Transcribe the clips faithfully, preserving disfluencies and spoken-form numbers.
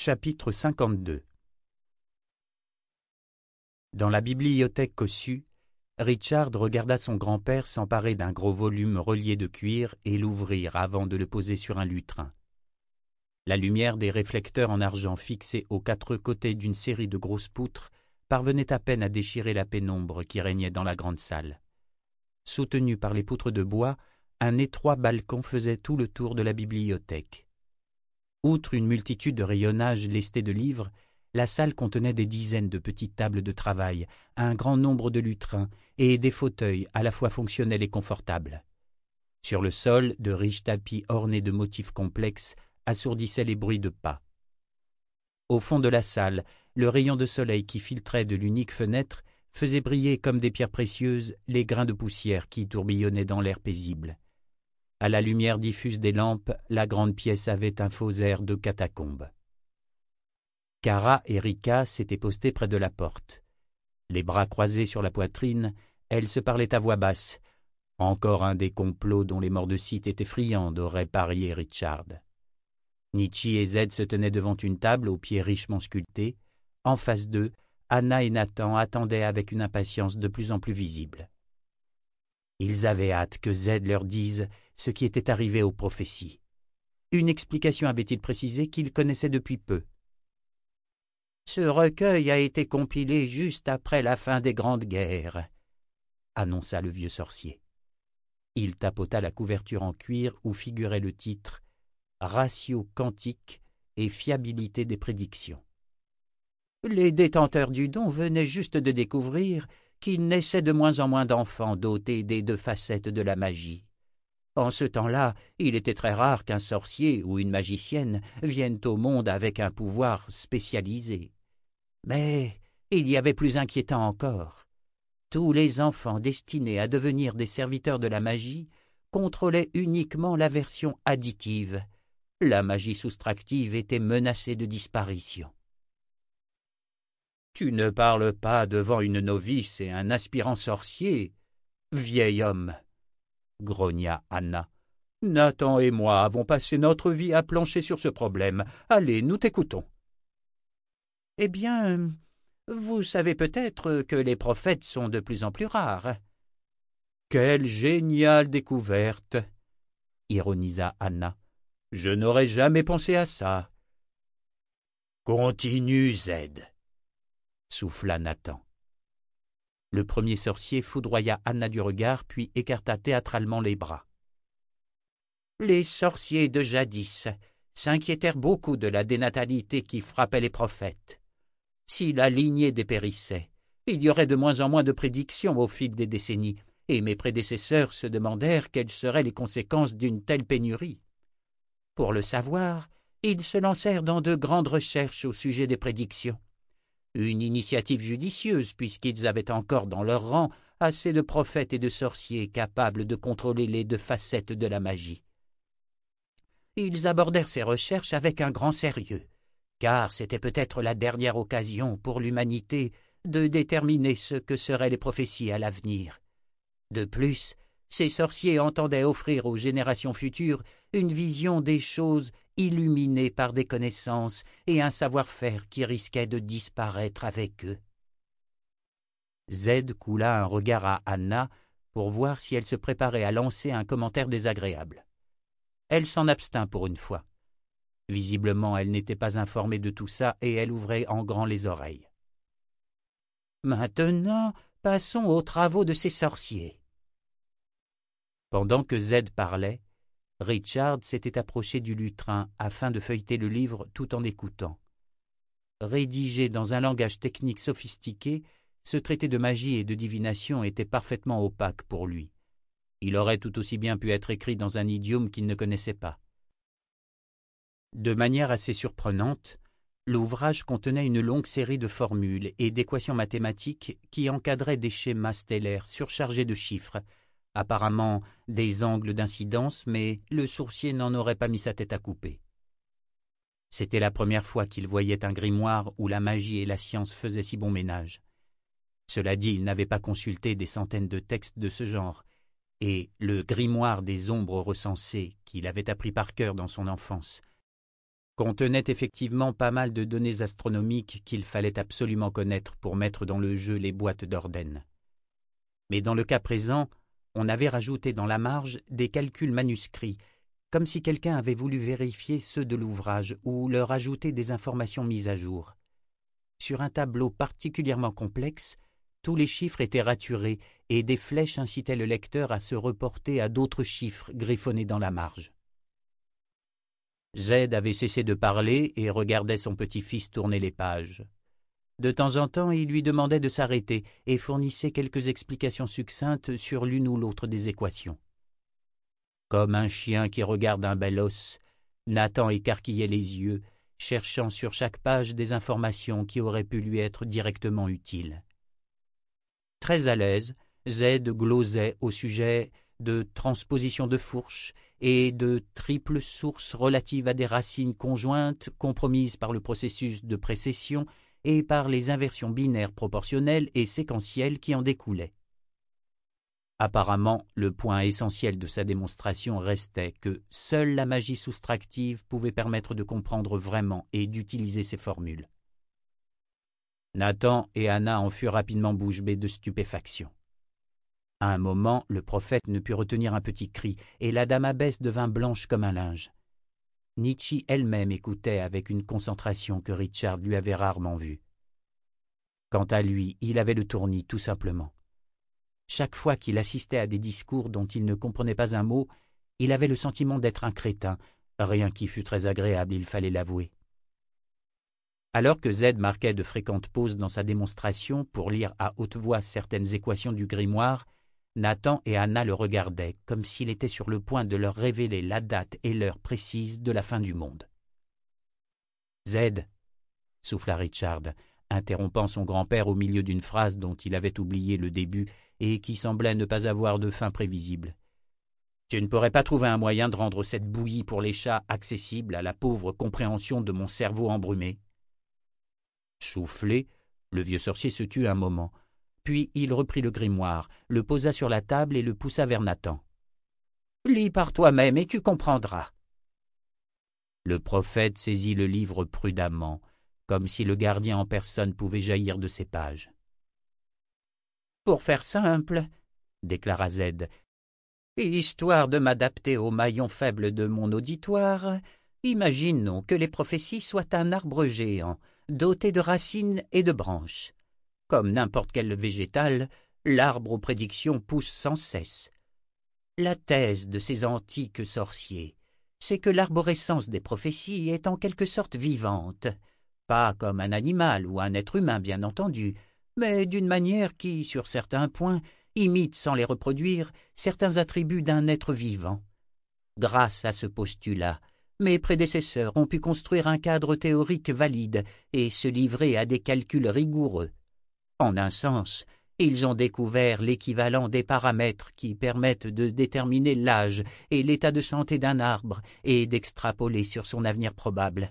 Chapitre cinquante-deux. Dans la bibliothèque cossue, Richard regarda son grand-père s'emparer d'un gros volume relié de cuir et l'ouvrir avant de le poser sur un lutrin. La lumière des réflecteurs en argent fixés aux quatre côtés d'une série de grosses poutres parvenait à peine à déchirer la pénombre qui régnait dans la grande salle. Soutenu par les poutres de bois, un étroit balcon faisait tout le tour de la bibliothèque. Outre une multitude de rayonnages lestés de livres, la salle contenait des dizaines de petites tables de travail, un grand nombre de lutrins et des fauteuils à la fois fonctionnels et confortables. Sur le sol, de riches tapis ornés de motifs complexes assourdissaient les bruits de pas. Au fond de la salle, le rayon de soleil qui filtrait de l'unique fenêtre faisait briller comme des pierres précieuses les grains de poussière qui tourbillonnaient dans l'air paisible. À la lumière diffuse des lampes, la grande pièce avait un faux air de catacombe. Kara et Rika s'étaient postées près de la porte. Les bras croisés sur la poitrine, elles se parlaient à voix basse. Encore un des complots dont les morts de site étaient friandes, aurait parié Richard. Nietzsche et Zed se tenaient devant une table aux pieds richement sculptés. En face d'eux, Anna et Nathan attendaient avec une impatience de plus en plus visible. Ils avaient hâte que Zed leur dise ce qui était arrivé aux prophéties. Une explication avait-il précisé qu'il connaissait depuis peu. « Ce recueil a été compilé juste après la fin des grandes guerres », annonça le vieux sorcier. Il tapota la couverture en cuir où figurait le titre « Ratio quantique et fiabilité des prédictions ». Les détenteurs du don venaient juste de découvrir qu'il naissait de moins en moins d'enfants dotés des deux facettes de la magie. En ce temps-là, il était très rare qu'un sorcier ou une magicienne vienne au monde avec un pouvoir spécialisé. Mais il y avait plus inquiétant encore. Tous les enfants destinés à devenir des serviteurs de la magie contrôlaient uniquement la version additive. La magie soustractive était menacée de disparition. « Tu ne parles pas devant une novice et un aspirant sorcier, vieil homme !» grogna Anna. « Nathan et moi avons passé notre vie à plancher sur ce problème. Allez, nous t'écoutons. »« Eh bien, vous savez peut-être que les prophètes sont de plus en plus rares. »« Quelle géniale découverte !» ironisa Anna. « Je n'aurais jamais pensé à ça. »« Continue, Zed !» souffla Nathan. Le premier sorcier foudroya Anna du regard, puis écarta théâtralement les bras. Les sorciers de jadis s'inquiétèrent beaucoup de la dénatalité qui frappait les prophètes. Si la lignée dépérissait, il y aurait de moins en moins de prédictions au fil des décennies, et mes prédécesseurs se demandèrent quelles seraient les conséquences d'une telle pénurie. Pour le savoir, ils se lancèrent dans de grandes recherches au sujet des prédictions. Une initiative judicieuse, puisqu'ils avaient encore dans leur rang assez de prophètes et de sorciers capables de contrôler les deux facettes de la magie. Ils abordèrent ces recherches avec un grand sérieux, car c'était peut-être la dernière occasion pour l'humanité de déterminer ce que seraient les prophéties à l'avenir. De plus, ces sorciers entendaient offrir aux générations futures une vision des choses illuminée par des connaissances et un savoir-faire qui risquait de disparaître avec eux. Zed coula un regard à Anna pour voir si elle se préparait à lancer un commentaire désagréable. Elle s'en abstint pour une fois. Visiblement, elle n'était pas informée de tout ça et elle ouvrait en grand les oreilles. « Maintenant, passons aux travaux de ces sorciers. » Pendant que Zed parlait, Richard s'était approché du lutrin afin de feuilleter le livre tout en écoutant. Rédigé dans un langage technique sophistiqué, ce traité de magie et de divination était parfaitement opaque pour lui. Il aurait tout aussi bien pu être écrit dans un idiome qu'il ne connaissait pas. De manière assez surprenante, l'ouvrage contenait une longue série de formules et d'équations mathématiques qui encadraient des schémas stellaires surchargés de chiffres, apparemment des angles d'incidence, mais le sourcier n'en aurait pas mis sa tête à couper. C'était la première fois qu'il voyait un grimoire où la magie et la science faisaient si bon ménage. Cela dit, il n'avait pas consulté des centaines de textes de ce genre, et le grimoire des ombres recensées, qu'il avait appris par cœur dans son enfance, contenait effectivement pas mal de données astronomiques qu'il fallait absolument connaître pour mettre dans le jeu les boîtes d'Orden. Mais dans le cas présent, on avait rajouté dans la marge des calculs manuscrits, comme si quelqu'un avait voulu vérifier ceux de l'ouvrage ou leur ajouter des informations mises à jour. Sur un tableau particulièrement complexe, tous les chiffres étaient raturés et des flèches incitaient le lecteur à se reporter à d'autres chiffres griffonnés dans la marge. Z avait cessé de parler et regardait son petit-fils tourner les pages. De temps en temps, il lui demandait de s'arrêter et fournissait quelques explications succinctes sur l'une ou l'autre des équations. Comme un chien qui regarde un bel os, Nathan écarquillait les yeux, cherchant sur chaque page des informations qui auraient pu lui être directement utiles. Très à l'aise, Z glosait au sujet de transposition de fourche et de triples sources relatives à des racines conjointes compromises par le processus de précession et par les inversions binaires proportionnelles et séquentielles qui en découlaient. Apparemment, le point essentiel de sa démonstration restait que seule la magie soustractive pouvait permettre de comprendre vraiment et d'utiliser ces formules. Nathan et Anna en furent rapidement bouche bée de stupéfaction. À un moment, le prophète ne put retenir un petit cri, et la dame abbesse devint blanche comme un linge. Nietzsche elle-même écoutait avec une concentration que Richard lui avait rarement vue. Quant à lui, il avait le tournis, tout simplement. Chaque fois qu'il assistait à des discours dont il ne comprenait pas un mot, il avait le sentiment d'être un crétin, rien qui fût très agréable, il fallait l'avouer. Alors que Z marquait de fréquentes pauses dans sa démonstration pour lire à haute voix certaines équations du grimoire, Nathan et Anna le regardaient comme s'il était sur le point de leur révéler la date et l'heure précise de la fin du monde. « Z » souffla Richard, interrompant son grand-père au milieu d'une phrase dont il avait oublié le début et qui semblait ne pas avoir de fin prévisible. « Tu ne pourrais pas trouver un moyen de rendre cette bouillie pour les chats accessible à la pauvre compréhension de mon cerveau embrumé ?» Soufflé, le vieux sorcier se tut un moment. Puis il reprit le grimoire, le posa sur la table et le poussa vers Nathan. « Lis par toi-même et tu comprendras. » Le prophète saisit le livre prudemment, comme si le gardien en personne pouvait jaillir de ses pages. « Pour faire simple, » déclara Z, « histoire de m'adapter au maillon faible de mon auditoire, imaginons que les prophéties soient un arbre géant, doté de racines et de branches. Comme n'importe quel végétal, l'arbre aux prédictions pousse sans cesse. La thèse de ces antiques sorciers, c'est que l'arborescence des prophéties est en quelque sorte vivante, pas comme un animal ou un être humain bien entendu, mais d'une manière qui, sur certains points, imite sans les reproduire certains attributs d'un être vivant. Grâce à ce postulat, mes prédécesseurs ont pu construire un cadre théorique valide et se livrer à des calculs rigoureux. En un sens, ils ont découvert l'équivalent des paramètres qui permettent de déterminer l'âge et l'état de santé d'un arbre et d'extrapoler sur son avenir probable.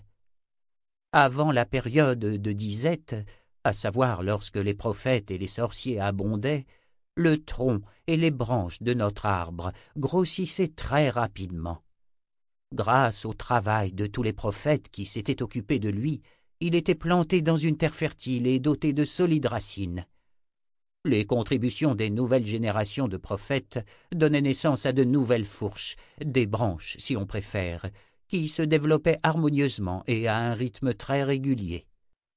Avant la période de disette, à savoir lorsque les prophètes et les sorciers abondaient, le tronc et les branches de notre arbre grossissaient très rapidement. Grâce au travail de tous les prophètes qui s'étaient occupés de lui, il était planté dans une terre fertile et doté de solides racines. Les contributions des nouvelles générations de prophètes donnaient naissance à de nouvelles fourches, des branches si on préfère, qui se développaient harmonieusement et à un rythme très régulier.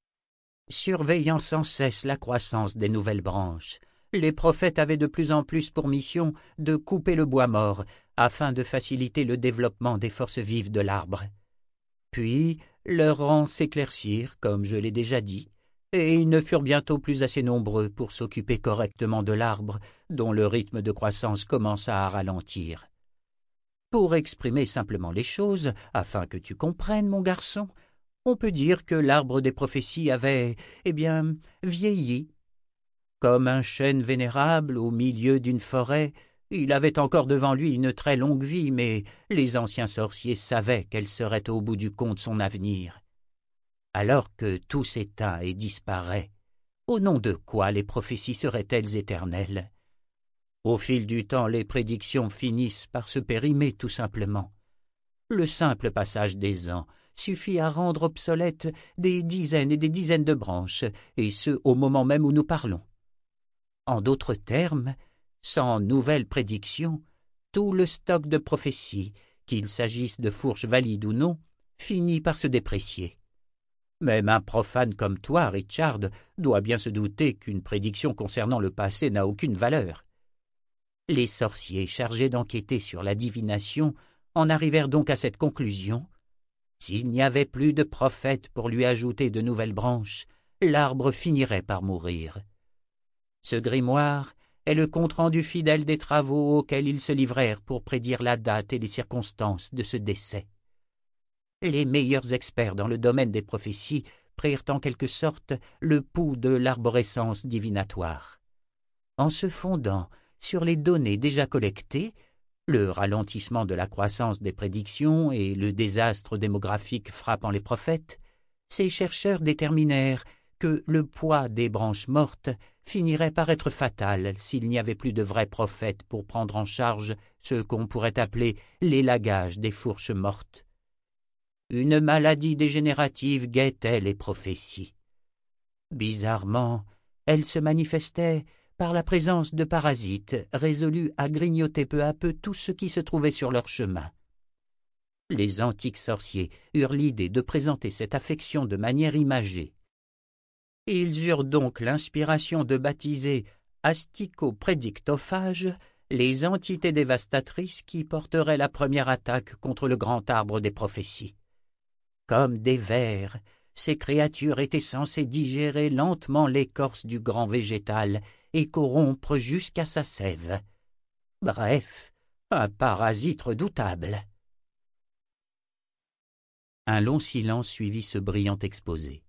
Surveillant sans cesse la croissance des nouvelles branches, les prophètes avaient de plus en plus pour mission de couper le bois mort afin de faciliter le développement des forces vives de l'arbre. Puis leurs rangs s'éclaircirent, comme je l'ai déjà dit, et ils ne furent bientôt plus assez nombreux pour s'occuper correctement de l'arbre, dont le rythme de croissance commença à ralentir. Pour exprimer simplement les choses, afin que tu comprennes, mon garçon, on peut dire que l'arbre des prophéties avait, eh bien, vieilli. Comme un chêne vénérable au milieu d'une forêt, il avait encore devant lui une très longue vie, mais les anciens sorciers savaient quel serait au bout du compte son avenir. Alors que tout s'éteint et disparaît, au nom de quoi les prophéties seraient-elles éternelles? Au fil du temps, les prédictions finissent par se périmer tout simplement. Le simple passage des ans, suffit à rendre obsolètes des dizaines et des dizaines de branches, et ce au moment même où nous parlons. En d'autres termes, sans nouvelles prédictions, tout le stock de prophéties, qu'il s'agisse de fourches valides ou non, finit par se déprécier. Même un profane comme toi, Richard, doit bien se douter qu'une prédiction concernant le passé n'a aucune valeur. Les sorciers chargés d'enquêter sur la divination en arrivèrent donc à cette conclusion. S'il n'y avait plus de prophètes pour lui ajouter de nouvelles branches, l'arbre finirait par mourir. Ce grimoire est le compte-rendu fidèle des travaux auxquels ils se livrèrent pour prédire la date et les circonstances de ce décès. Les meilleurs experts dans le domaine des prophéties prirent en quelque sorte le pouls de l'arborescence divinatoire. En se fondant sur les données déjà collectées, le ralentissement de la croissance des prédictions et le désastre démographique frappant les prophètes, ces chercheurs déterminèrent que le poids des branches mortes finirait par être fatal s'il n'y avait plus de vrais prophètes pour prendre en charge ce qu'on pourrait appeler l'élagage des fourches mortes. Une maladie dégénérative guettait les prophéties. Bizarrement, elle se manifestait par la présence de parasites résolus à grignoter peu à peu tout ce qui se trouvait sur leur chemin. Les antiques sorciers eurent l'idée de présenter cette affection de manière imagée. Ils eurent donc l'inspiration de baptiser asticoprédictophages les entités dévastatrices qui porteraient la première attaque contre le grand arbre des prophéties. Comme des vers, ces créatures étaient censées digérer lentement l'écorce du grand végétal et corrompre jusqu'à sa sève. Bref, un parasite redoutable. Un long silence suivit ce brillant exposé.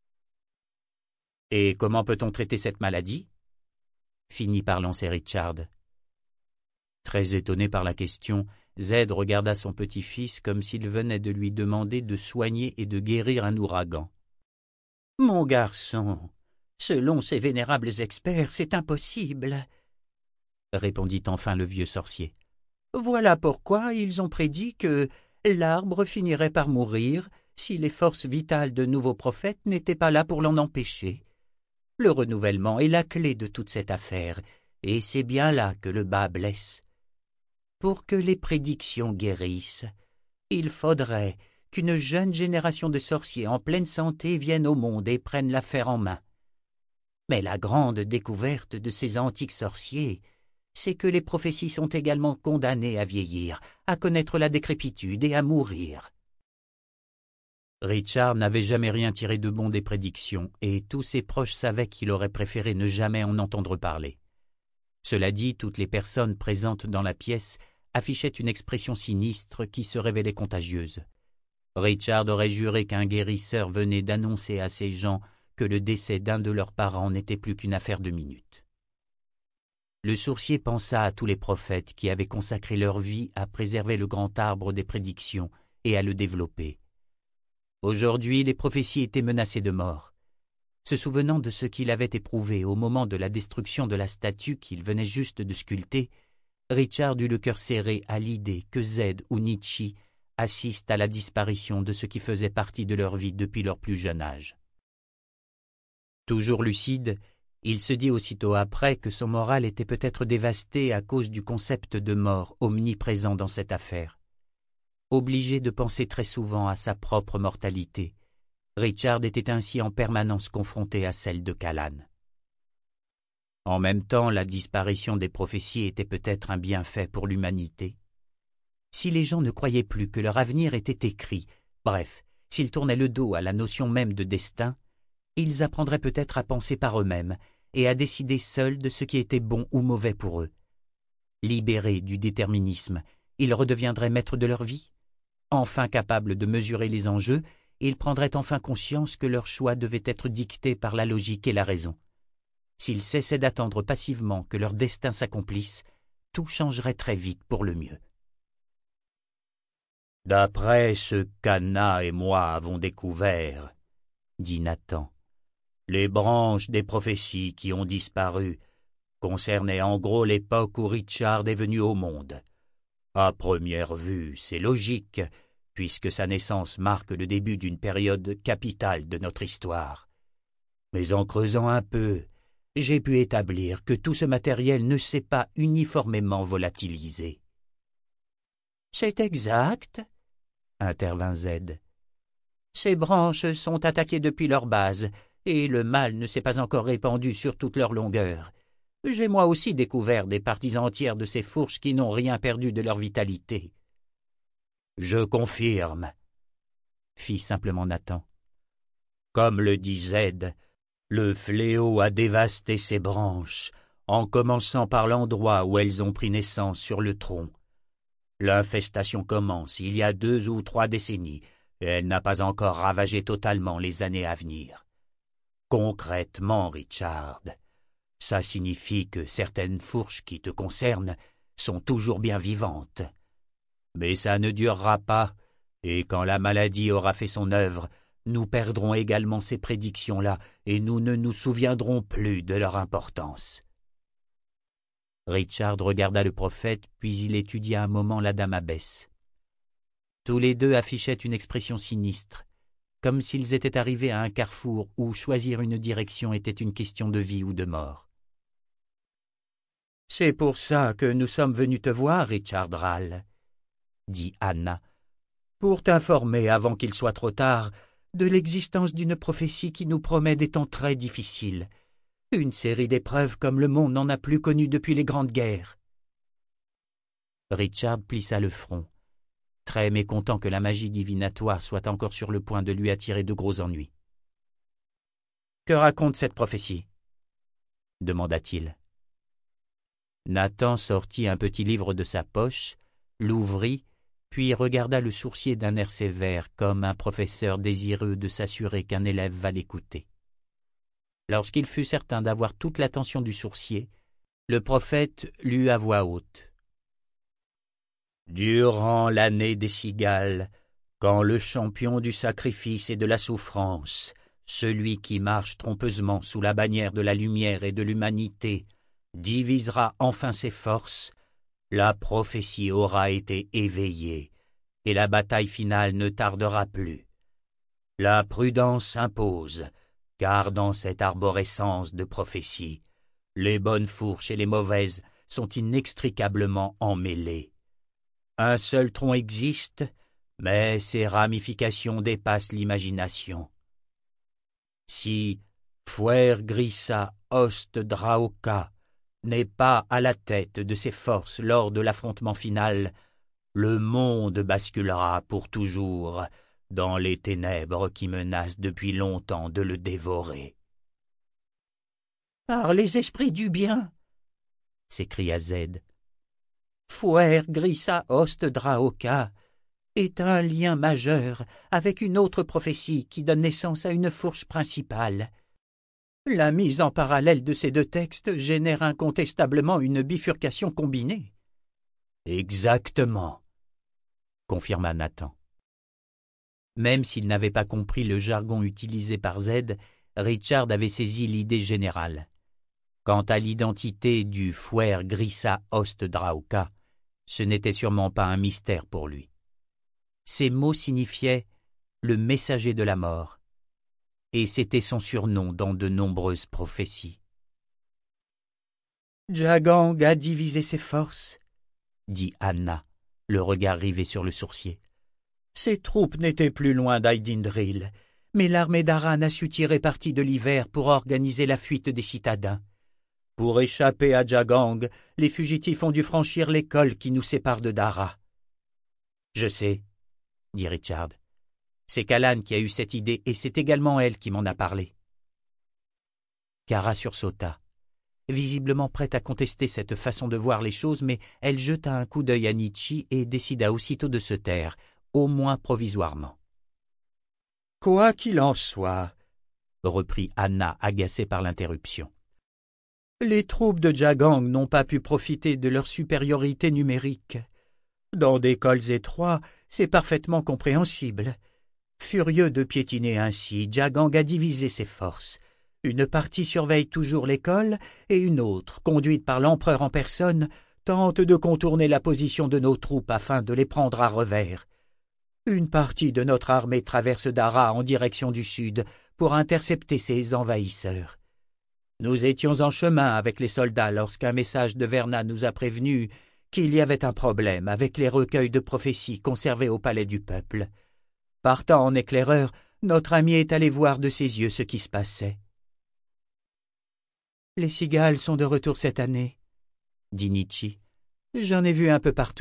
« Et comment peut-on traiter cette maladie ?» finit par lancer Richard. Très étonné par la question, Z regarda son petit-fils comme s'il venait de lui demander de soigner et de guérir un ouragan. « Mon garçon, selon ces vénérables experts, c'est impossible, » répondit enfin le vieux sorcier. « Voilà pourquoi ils ont prédit que l'arbre finirait par mourir si les forces vitales de nouveaux prophètes n'étaient pas là pour l'en empêcher. Le renouvellement est la clé de toute cette affaire, et c'est bien là que le bât blesse. Pour que les prédictions guérissent, il faudrait qu'une jeune génération de sorciers en pleine santé vienne au monde et prenne l'affaire en main. Mais la grande découverte de ces antiques sorciers, c'est que les prophéties sont également condamnées à vieillir, à connaître la décrépitude et à mourir. » Richard n'avait jamais rien tiré de bon des prédictions, et tous ses proches savaient qu'il aurait préféré ne jamais en entendre parler. Cela dit, toutes les personnes présentes dans la pièce affichaient une expression sinistre qui se révélait contagieuse. Richard aurait juré qu'un guérisseur venait d'annoncer à ces gens que le décès d'un de leurs parents n'était plus qu'une affaire de minutes. Le sourcier pensa à tous les prophètes qui avaient consacré leur vie à préserver le grand arbre des prédictions et à le développer. Aujourd'hui, les prophéties étaient menacées de mort. Se souvenant de ce qu'il avait éprouvé au moment de la destruction de la statue qu'il venait juste de sculpter, Richard eut le cœur serré à l'idée que Z ou Nietzsche assistent à la disparition de ce qui faisait partie de leur vie depuis leur plus jeune âge. Toujours lucide, il se dit aussitôt après que son moral était peut-être dévasté à cause du concept de mort omniprésent dans cette affaire. Obligé de penser très souvent à sa propre mortalité, Richard était ainsi en permanence confronté à celle de Callan. En même temps, la disparition des prophéties était peut-être un bienfait pour l'humanité. Si les gens ne croyaient plus que leur avenir était écrit, bref, s'ils tournaient le dos à la notion même de destin, ils apprendraient peut-être à penser par eux-mêmes et à décider seuls de ce qui était bon ou mauvais pour eux. Libérés du déterminisme, ils redeviendraient maîtres de leur vie. Enfin capables de mesurer les enjeux, ils prendraient enfin conscience que leur choix devait être dicté par la logique et la raison. S'ils cessaient d'attendre passivement que leur destin s'accomplisse, tout changerait très vite pour le mieux. « D'après ce qu'Anna et moi avons découvert, » dit Nathan, « les branches des prophéties qui ont disparu concernaient en gros l'époque où Richard est venu au monde. À première vue, c'est logique, puisque sa naissance marque le début d'une période capitale de notre histoire. Mais en creusant un peu, j'ai pu établir que tout ce matériel ne s'est pas uniformément volatilisé. « C'est exact, » intervint Z. « Ces branches sont attaquées depuis leur base, et le mal ne s'est pas encore répandu sur toute leur longueur. J'ai moi aussi découvert des parties entières de ces fourches qui n'ont rien perdu de leur vitalité. »« Je confirme, » fit simplement Nathan. « Comme le dit Z, le fléau a dévasté ces branches, en commençant par l'endroit où elles ont pris naissance sur le tronc. L'infestation commence il y a deux ou trois décennies, et elle n'a pas encore ravagé totalement les années à venir. Concrètement, Richard, ça signifie que certaines fourches qui te concernent sont toujours bien vivantes. Mais ça ne durera pas, et quand la maladie aura fait son œuvre, nous perdrons également ces prédictions-là, et nous ne nous souviendrons plus de leur importance. Richard regarda le prophète, puis il étudia un moment la dame abbesse. Tous les deux affichaient une expression sinistre, comme s'ils étaient arrivés à un carrefour où choisir une direction était une question de vie ou de mort. « C'est pour ça que nous sommes venus te voir, Richard Rall, » dit Anna, « pour t'informer avant qu'il soit trop tard de l'existence d'une prophétie qui nous promet des temps très difficiles, une série d'épreuves comme le monde n'en a plus connu depuis les grandes guerres. » Richard plissa le front, très mécontent que la magie divinatoire soit encore sur le point de lui attirer de gros ennuis. « Que raconte cette prophétie » demanda-t-il. Nathan sortit un petit livre de sa poche, l'ouvrit, puis regarda le sourcier d'un air sévère, comme un professeur désireux de s'assurer qu'un élève va l'écouter. Lorsqu'il fut certain d'avoir toute l'attention du sourcier, le prophète lut à voix haute. « Durant l'année des cigales, quand le champion du sacrifice et de la souffrance, celui qui marche trompeusement sous la bannière de la lumière et de l'humanité, divisera enfin ses forces, la prophétie aura été éveillée, et la bataille finale ne tardera plus. La prudence s'impose, car dans cette arborescence de prophétie, les bonnes fourches et les mauvaises sont inextricablement emmêlées. Un seul tronc existe, mais ses ramifications dépassent l'imagination. Si Fuer Grissa Ost Draoka n'est pas à la tête de ses forces lors de l'affrontement final, le monde basculera pour toujours dans les ténèbres qui menacent depuis longtemps de le dévorer. « Par les esprits du bien !» s'écria Z. « Fuer Grissa Ost Draoka est un lien majeur avec une autre prophétie qui donne naissance à une fourche principale. La mise en parallèle de ces deux textes génère incontestablement une bifurcation combinée. »« Exactement, » confirma Nathan. Même s'il n'avait pas compris le jargon utilisé par Z, Richard avait saisi l'idée générale. Quant à l'identité du Fuer Grissa Ost Draoka, ce n'était sûrement pas un mystère pour lui. Ces mots signifiaient « le messager de la mort », et c'était son surnom dans de nombreuses prophéties. « Jagang a divisé ses forces, » dit Anna, le regard rivé sur le sourcier. « Ses troupes n'étaient plus loin d'Aydindril, mais l'armée d'Aran a su tirer parti de l'hiver pour organiser la fuite des citadins. Pour échapper à Jagang, les fugitifs ont dû franchir l'école qui nous sépare de Dara. »« Je sais, » dit Richard. « C'est Kalan qui a eu cette idée, et c'est également elle qui m'en a parlé. » Kara sursauta, visiblement prête à contester cette façon de voir les choses, mais elle jeta un coup d'œil à Nietzsche et décida aussitôt de se taire, au moins provisoirement. « Quoi qu'il en soit, » reprit Anna, agacée par l'interruption, « les troupes de Jagang n'ont pas pu profiter de leur supériorité numérique. Dans des cols étroits, c'est parfaitement compréhensible. Furieux de piétiner ainsi, Jagang a divisé ses forces. Une partie surveille toujours l'école et une autre, conduite par l'empereur en personne, tente de contourner la position de nos troupes afin de les prendre à revers. Une partie de notre armée traverse Dara en direction du sud pour intercepter ces envahisseurs. Nous étions en chemin avec les soldats lorsqu'un message de Verna nous a prévenus qu'il y avait un problème avec les recueils de prophéties conservés au palais du peuple. Partant en éclaireur, notre ami est allé voir de ses yeux ce qui se passait. « Les cigales sont de retour cette année, » dit Nietzsche. « J'en ai vu un peu partout. »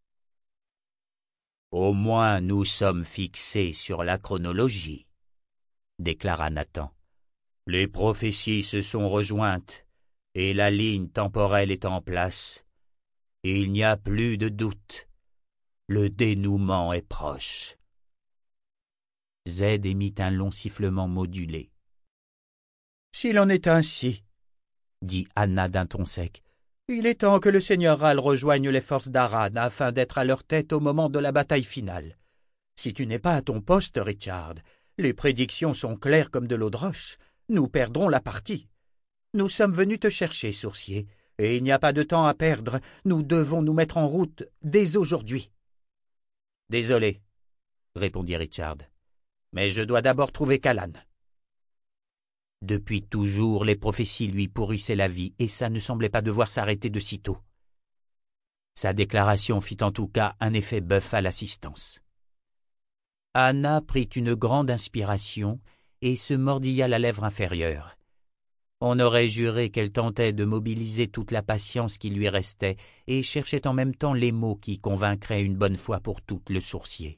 « Au moins nous sommes fixés sur la chronologie, » déclara Nathan. « Les prophéties se sont rejointes, et la ligne temporelle est en place. Il n'y a plus de doute. Le dénouement est proche. » Z émit un long sifflement modulé. « S'il en est ainsi, » dit Anna d'un ton sec, « il est temps que le seigneur Ral rejoigne les forces d'Aran afin d'être à leur tête au moment de la bataille finale. Si tu n'es pas à ton poste, Richard, les prédictions sont claires comme de l'eau de roche. Nous perdrons la partie. Nous sommes venus te chercher, sourcier, et il n'y a pas de temps à perdre. Nous devons nous mettre en route dès aujourd'hui. »« Désolé, » répondit Richard, « mais je dois d'abord trouver Callan. » Depuis toujours, les prophéties lui pourrissaient la vie, et ça ne semblait pas devoir s'arrêter de sitôt. Sa déclaration fit en tout cas un effet bœuf à l'assistance. Anna prit une grande inspiration et se mordilla la lèvre inférieure. On aurait juré qu'elle tentait de mobiliser toute la patience qui lui restait et cherchait en même temps les mots qui convaincraient une bonne fois pour toutes le sourcier.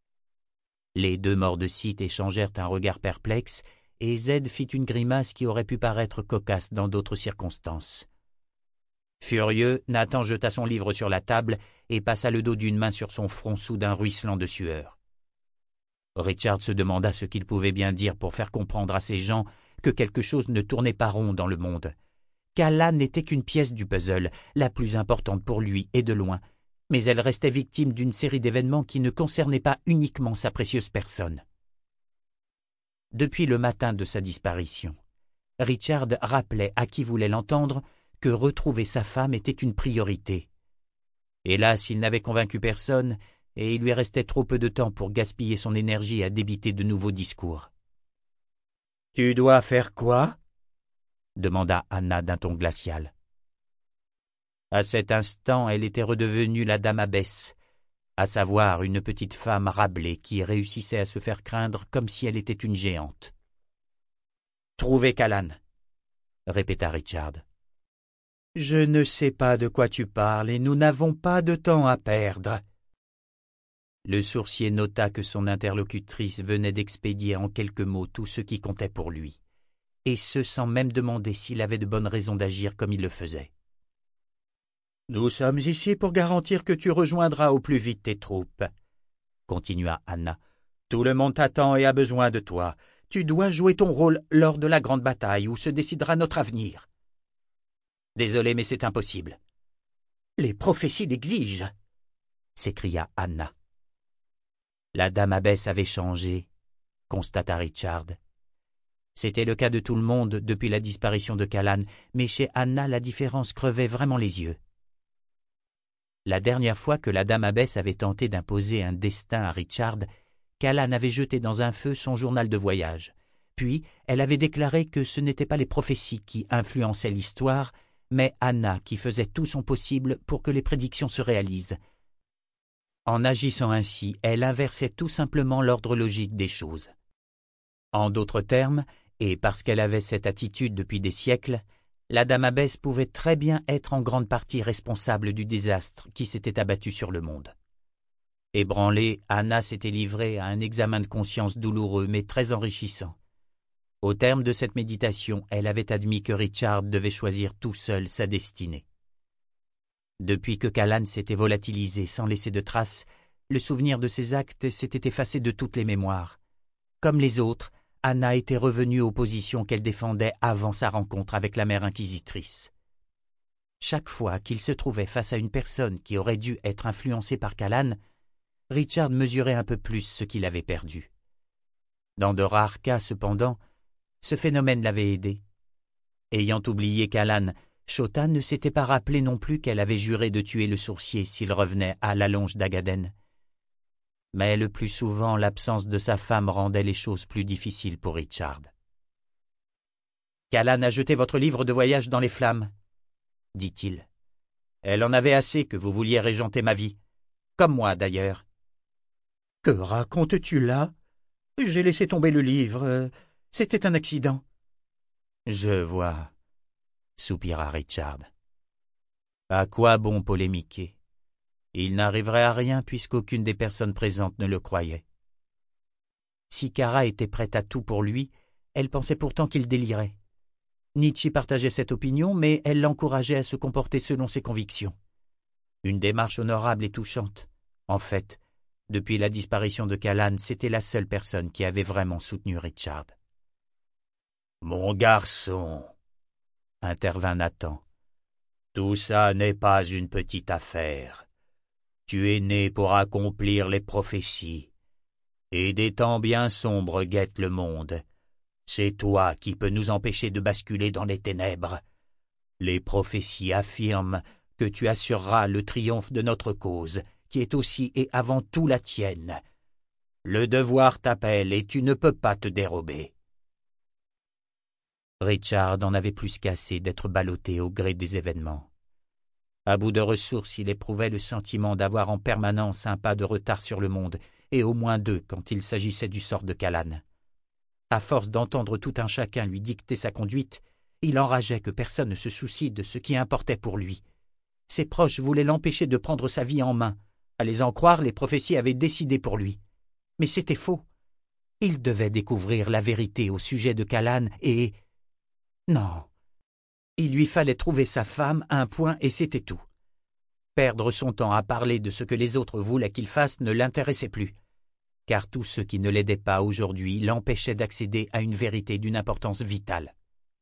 Les deux morts de Sith échangèrent un regard perplexe, et Z fit une grimace qui aurait pu paraître cocasse dans d'autres circonstances. Furieux, Nathan jeta son livre sur la table et passa le dos d'une main sur son front soudain ruisselant de sueur. Richard se demanda ce qu'il pouvait bien dire pour faire comprendre à ces gens que quelque chose ne tournait pas rond dans le monde. Callan n'était qu'une pièce du puzzle, la plus importante pour lui et de loin, mais elle restait victime d'une série d'événements qui ne concernaient pas uniquement sa précieuse personne. Depuis le matin de sa disparition, Richard rappelait à qui voulait l'entendre que retrouver sa femme était une priorité. Hélas, il n'avait convaincu personne, et il lui restait trop peu de temps pour gaspiller son énergie à débiter de nouveaux discours. « Tu dois faire quoi ?» demanda Anna d'un ton glacial. À cet instant, elle était redevenue la dame abbesse, à savoir une petite femme râblée qui réussissait à se faire craindre comme si elle était une géante. « Trouver Callan » répéta Richard. « Je ne sais pas de quoi tu parles et nous n'avons pas de temps à perdre. » Le sourcier nota que son interlocutrice venait d'expédier en quelques mots tout ce qui comptait pour lui, et ce sans même demander s'il avait de bonnes raisons d'agir comme il le faisait. « Nous sommes ici pour garantir que tu rejoindras au plus vite tes troupes, » continua Anna. « Tout le monde t'attend et a besoin de toi. Tu dois jouer ton rôle lors de la grande bataille où se décidera notre avenir. » « Désolé, mais c'est impossible. »« Les prophéties l'exigent, » s'écria Anna. La dame abbesse avait changé, constata Richard. C'était le cas de tout le monde depuis la disparition de Callan, mais chez Anna la différence crevait vraiment les yeux. La dernière fois que la dame abbesse avait tenté d'imposer un destin à Richard, Callan avait jeté dans un feu son journal de voyage. Puis elle avait déclaré que ce n'étaient pas les prophéties qui influençaient l'histoire, mais Anna qui faisait tout son possible pour que les prédictions se réalisent. En agissant ainsi, elle inversait tout simplement l'ordre logique des choses. En d'autres termes, et parce qu'elle avait cette attitude depuis des siècles, la dame abbesse pouvait très bien être en grande partie responsable du désastre qui s'était abattu sur le monde. Ébranlée, Anna s'était livrée à un examen de conscience douloureux mais très enrichissant. Au terme de cette méditation, elle avait admis que Richard devait choisir tout seul sa destinée. Depuis que Callan s'était volatilisé sans laisser de traces, le souvenir de ses actes s'était effacé de toutes les mémoires. Comme les autres, Anna était revenue aux positions qu'elle défendait avant sa rencontre avec la mère inquisitrice. Chaque fois qu'il se trouvait face à une personne qui aurait dû être influencée par Callan, Richard mesurait un peu plus ce qu'il avait perdu. Dans de rares cas, cependant, ce phénomène l'avait aidé. Ayant oublié Callan, Chota ne s'était pas rappelé non plus qu'elle avait juré de tuer le sourcier s'il revenait à la longe d'Agaden. Mais le plus souvent, l'absence de sa femme rendait les choses plus difficiles pour Richard. « Callan a jeté votre livre de voyage dans les flammes, » dit-il. « Elle en avait assez que vous vouliez régenter ma vie, comme moi d'ailleurs. »« Que racontes-tu là? J'ai laissé tomber le livre, c'était un accident. »« Je vois, » soupira Richard. « À quoi bon polémiquer? Il n'arriverait à rien puisqu'aucune des personnes présentes ne le croyait. Si Kara était prête à tout pour lui, elle pensait pourtant qu'il délirait. Nietzsche partageait cette opinion, mais elle l'encourageait à se comporter selon ses convictions. Une démarche honorable et touchante. En fait, depuis la disparition de Callan, c'était la seule personne qui avait vraiment soutenu Richard. « Mon garçon, » intervint Nathan, « tout ça n'est pas une petite affaire. Tu es né pour accomplir les prophéties, et des temps bien sombres guettent le monde. C'est toi qui peux nous empêcher de basculer dans les ténèbres. Les prophéties affirment que tu assureras le triomphe de notre cause, qui est aussi et avant tout la tienne. Le devoir t'appelle et tu ne peux pas te dérober. » Richard en avait plus qu'assez d'être ballotté au gré des événements. À bout de ressources, il éprouvait le sentiment d'avoir en permanence un pas de retard sur le monde, et au moins deux quand il s'agissait du sort de Callan. À force d'entendre tout un chacun lui dicter sa conduite, il enrageait que personne ne se soucie de ce qui importait pour lui. Ses proches voulaient l'empêcher de prendre sa vie en main. À les en croire, les prophéties avaient décidé pour lui. Mais c'était faux. Il devait découvrir la vérité au sujet de Callan et... Non. Il lui fallait trouver sa femme, un point, et c'était tout. Perdre son temps à parler de ce que les autres voulaient qu'il fasse ne l'intéressait plus, car tout ce qui ne l'aidait pas aujourd'hui l'empêchait d'accéder à une vérité d'une importance vitale.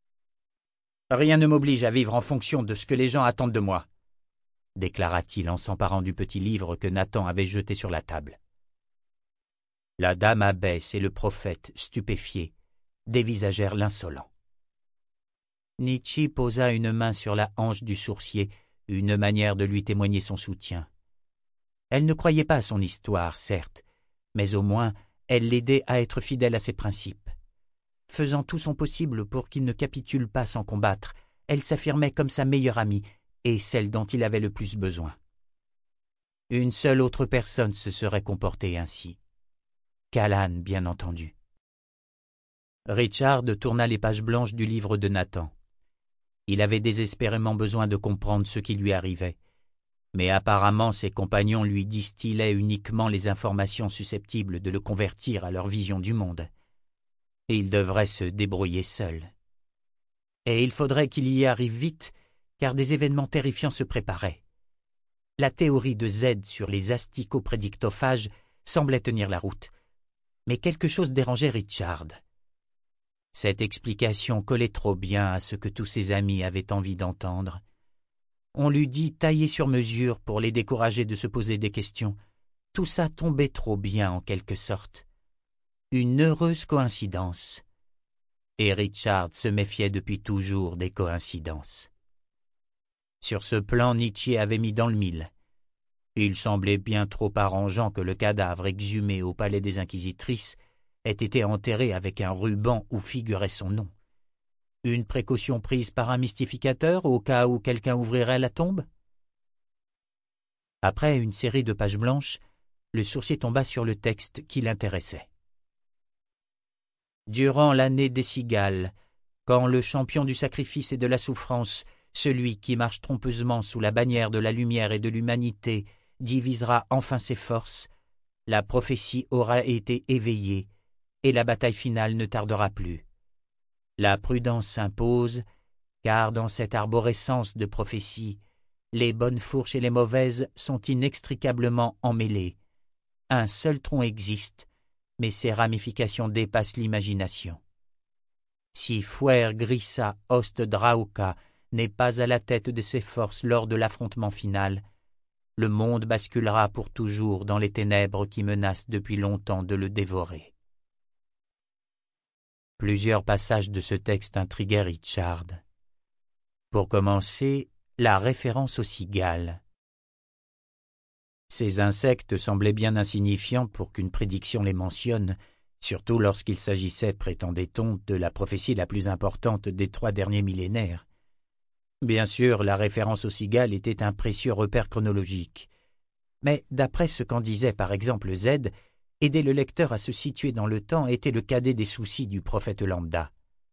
« Rien ne m'oblige à vivre en fonction de ce que les gens attendent de moi, » déclara-t-il en s'emparant du petit livre que Nathan avait jeté sur la table. La dame abbesse et le prophète, stupéfiés, dévisagèrent l'insolent. Nietzsche posa une main sur la hanche du sourcier, une manière de lui témoigner son soutien. Elle ne croyait pas à son histoire, certes, mais au moins elle l'aidait à être fidèle à ses principes. Faisant tout son possible pour qu'il ne capitule pas sans combattre, elle s'affirmait comme sa meilleure amie et celle dont il avait le plus besoin. Une seule autre personne se serait comportée ainsi. Callan, bien entendu. Richard tourna les pages blanches du livre de Nathan. Il avait désespérément besoin de comprendre ce qui lui arrivait, mais apparemment ses compagnons lui distillaient uniquement les informations susceptibles de le convertir à leur vision du monde. Et il devrait se débrouiller seul. Et il faudrait qu'il y arrive vite, car des événements terrifiants se préparaient. La théorie de Z sur les asticoprédictophages semblait tenir la route, mais quelque chose dérangeait Richard. Cette explication collait trop bien à ce que tous ses amis avaient envie d'entendre. On l'eût dit taillé sur mesure pour les décourager de se poser des questions. Tout ça tombait trop bien en quelque sorte. Une heureuse coïncidence. Et Richard se méfiait depuis toujours des coïncidences. Sur ce plan, Nietzsche avait mis dans le mille. Il semblait bien trop arrangeant que le cadavre exhumé au palais des Inquisitrices ait été enterré avec un ruban où figurait son nom. Une précaution prise par un mystificateur au cas où quelqu'un ouvrirait la tombe? Après une série de pages blanches, le sourcier tomba sur le texte qui l'intéressait. Durant l'année des cigales, quand le champion du sacrifice et de la souffrance, celui qui marche trompeusement sous la bannière de la lumière et de l'humanité, divisera enfin ses forces, la prophétie aura été éveillée, et la bataille finale ne tardera plus. La prudence s'impose, car dans cette arborescence de prophétie, les bonnes fourches et les mauvaises sont inextricablement emmêlées. Un seul tronc existe, mais ses ramifications dépassent l'imagination. Si Fuer Grissa Host Drauca n'est pas à la tête de ses forces lors de l'affrontement final, le monde basculera pour toujours dans les ténèbres qui menacent depuis longtemps de le dévorer. Plusieurs passages de ce texte intriguaient Richard. Pour commencer, la référence aux cigales. Ces insectes semblaient bien insignifiants pour qu'une prédiction les mentionne, surtout lorsqu'il s'agissait, prétendait-on, de la prophétie la plus importante des trois derniers millénaires. Bien sûr, la référence aux cigales était un précieux repère chronologique. Mais d'après ce qu'en disait par exemple Z, aider le lecteur à se situer dans le temps était le cadet des soucis du prophète lambda.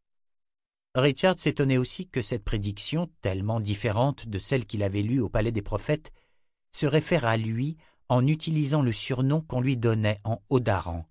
Richard s'étonnait aussi que cette prédiction, tellement différente de celle qu'il avait lue au Palais des Prophètes, se réfère à lui en utilisant le surnom qu'on lui donnait en haut d'Aran.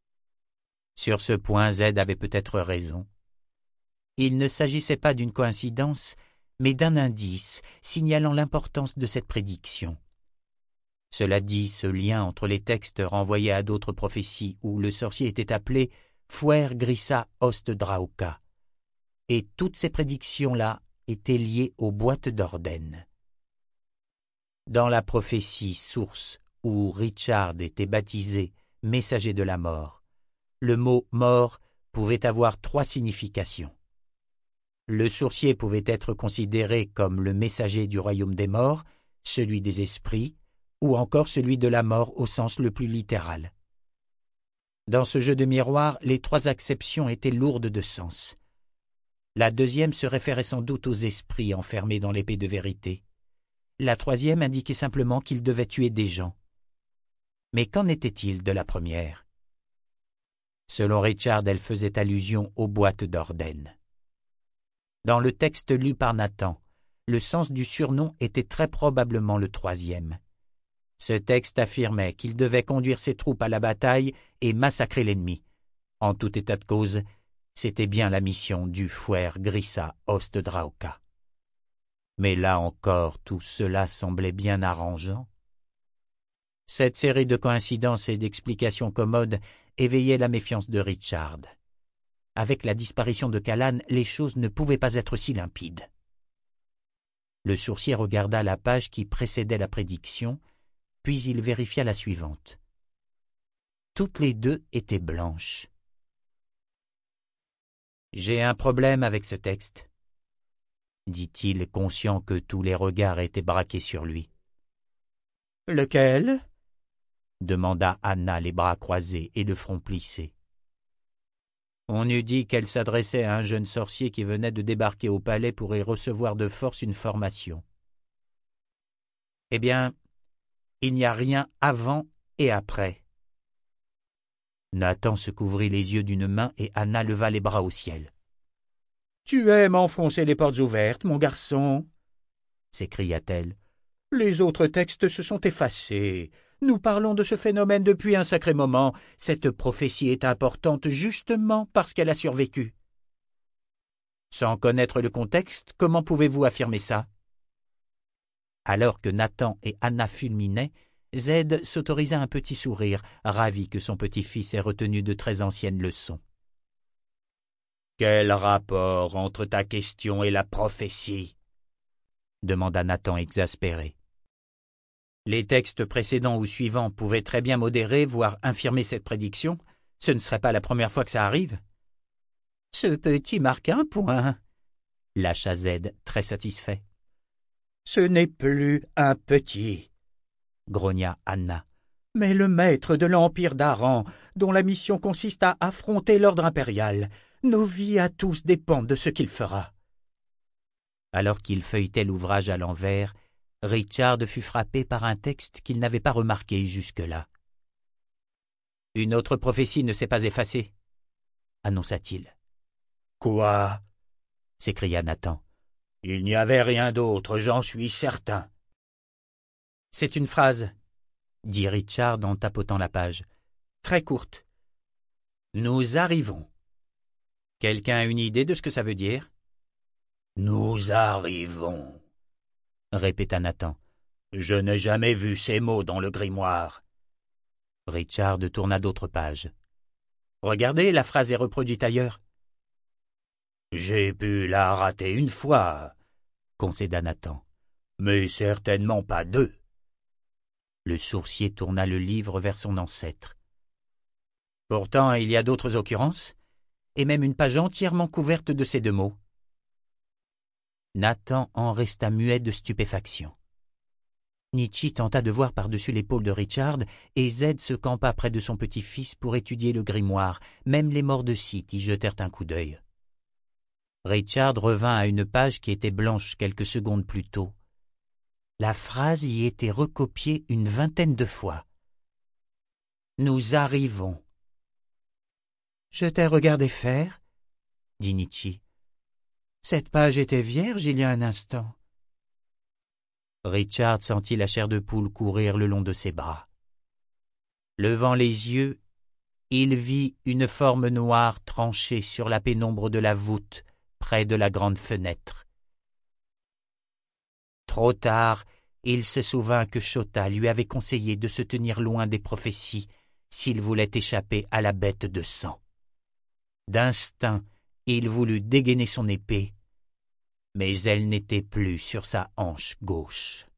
Sur ce point, Z avait peut-être raison. Il ne s'agissait pas d'une coïncidence, mais d'un indice signalant l'importance de cette prédiction. Cela dit, ce lien entre les textes renvoyait à d'autres prophéties où le sorcier était appelé Fuer Grissa Ost Drauka, et toutes ces prédictions-là étaient liées aux boîtes d'Orden. Dans la prophétie source où Richard était baptisé messager de la mort, le mot « mort » pouvait avoir trois significations. Le sorcier pouvait être considéré comme le messager du royaume des morts, celui des esprits, ou encore celui de la mort au sens le plus littéral. Dans ce jeu de miroir, les trois acceptions étaient lourdes de sens. La deuxième se référait sans doute aux esprits enfermés dans l'épée de vérité. La troisième indiquait simplement qu'ils devaient tuer des gens. Mais qu'en était-il de la première? Selon Richard, elle faisait allusion aux boîtes d'Orden. Dans le texte lu par Nathan, le sens du surnom était très probablement le troisième. Ce texte affirmait qu'il devait conduire ses troupes à la bataille et massacrer l'ennemi. En tout état de cause, c'était bien la mission du Fuer Grissa Ost Drauka. Mais là encore, tout cela semblait bien arrangeant. Cette série de coïncidences et d'explications commodes éveillait la méfiance de Richard. Avec la disparition de Callan, les choses ne pouvaient pas être si limpides. Le sourcier regarda la page qui précédait la prédiction, puis il vérifia la suivante. Toutes les deux étaient blanches. « J'ai un problème avec ce texte, » dit-il, conscient que tous les regards étaient braqués sur lui. « Lequel » demanda Anna, les bras croisés et le front plissé. On eût dit qu'elle s'adressait à un jeune sorcier qui venait de débarquer au palais pour y recevoir de force une formation. « Eh bien, il n'y a rien avant et après. » Nathan se couvrit les yeux d'une main et Anna leva les bras au ciel. « Tu aimes enfoncer les portes ouvertes, mon garçon » s'écria-t-elle. « Les autres textes se sont effacés. Nous parlons de ce phénomène depuis un sacré moment. Cette prophétie est importante justement parce qu'elle a survécu. » Sans connaître le contexte, comment pouvez-vous affirmer ça? Alors que Nathan et Anna fulminaient, Z s'autorisa un petit sourire, ravi que son petit-fils ait retenu de très anciennes leçons. « Quel rapport entre ta question et la prophétie ?» demanda Nathan exaspéré. Les textes précédents ou suivants pouvaient très bien modérer, voire infirmer cette prédiction. Ce ne serait pas la première fois que ça arrive. « Ce petit marque un point, » lâcha Z, très satisfait. « Ce n'est plus un petit, » grogna Anna, « mais le maître de l'Empire d'Aran, dont la mission consiste à affronter l'ordre impérial. Nos vies à tous dépendent de ce qu'il fera. » Alors qu'il feuilletait l'ouvrage à l'envers, Richard fut frappé par un texte qu'il n'avait pas remarqué jusque-là. « Une autre prophétie ne s'est pas effacée, » annonça-t-il. « Quoi » s'écria Nathan. « Il n'y avait rien d'autre, j'en suis certain. » « C'est une phrase, » dit Richard en tapotant la page, « très courte. Nous arrivons. Quelqu'un a une idée de ce que ça veut dire? »« Nous arrivons, » répéta Nathan. « Je n'ai jamais vu ces mots dans le grimoire. » Richard tourna d'autres pages. « Regardez, la phrase est reproduite ailleurs. »« J'ai pu la rater une fois, » concéda Nathan, « mais certainement pas deux. » Le sourcier tourna le livre vers son ancêtre. « Pourtant, il y a d'autres occurrences, et même une page entièrement couverte de ces deux mots. » Nathan en resta muet de stupéfaction. Nietzsche tenta de voir par-dessus l'épaule de Richard, et Z se campa près de son petit-fils pour étudier le grimoire. Même les morts de Sith y jetèrent un coup d'œil. Richard revint à une page qui était blanche quelques secondes plus tôt. La phrase y était recopiée une vingtaine de fois. « Nous arrivons. »« Je t'ai regardé faire, » dit Nietzsche. « Cette page était vierge il y a un instant. » Richard sentit la chair de poule courir le long de ses bras. Levant les yeux, il vit une forme noire tranchée sur la pénombre de la voûte, près de la grande fenêtre. Trop tard, il se souvint que Chota lui avait conseillé de se tenir loin des prophéties s'il voulait échapper à la bête de sang. D'instinct, il voulut dégainer son épée, mais elle n'était plus sur sa hanche gauche.